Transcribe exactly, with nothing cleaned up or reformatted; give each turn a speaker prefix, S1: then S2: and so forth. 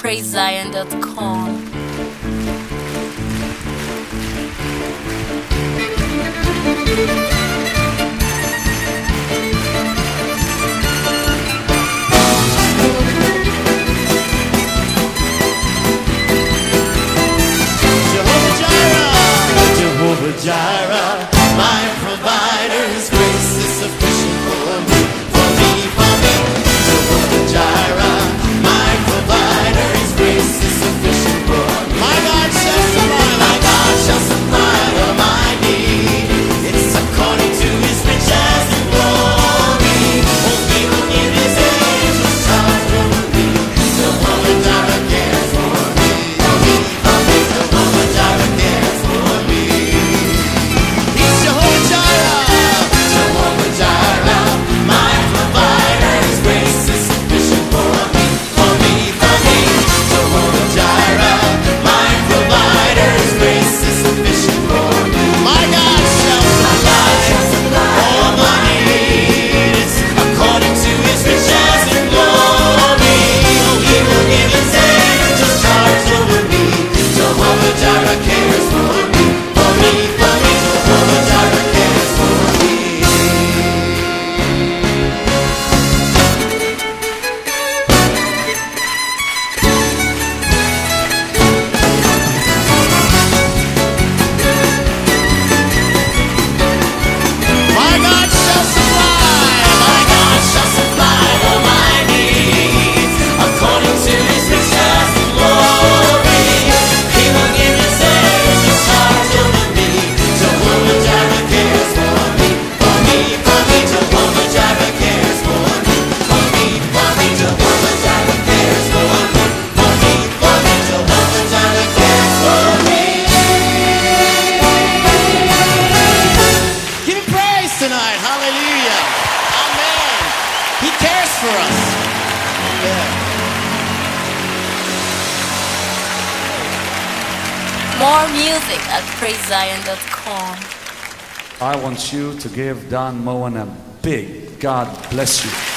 S1: praise zion dot com.
S2: Jehovah Jireh, my provider, His grace is sufficient for me, for me, for me. Jehovah Jireh, my provider, His grace is sufficient for me. My God shall supply, my God shall supply all my need. It's according to His riches and glory. Oh, He will give His angels charge over me. Jehovah Jireh cares for me, for me, for me. Jehovah Jireh cares for me. Jehovah Jireh, my provider, His grace is sufficient for me, for me, for me. Jehovah Jireh, my provider, His grace is sufficient for me. My God shall supply all my needs according to His riches and glory. He will give His angels charge over me. Jehovah Jireh cares for me, for me, for me. Jehovah Jireh cares for me. My God shall supply, my God shall supply all my needs according to His riches and glory. He will give His angels charge over me. Jehovah Jireh cares for me, for me, for me. Jehovah Jireh cares for me, for me, for me. Jehovah Jireh cares for me, for me, for me. Jehovah Jireh cares for me. Give Him praise tonight, hallelujah, amen. He cares for us. Yeah.
S1: More music at praise zion dot com.
S3: I want you to give Don Moen a big God bless you.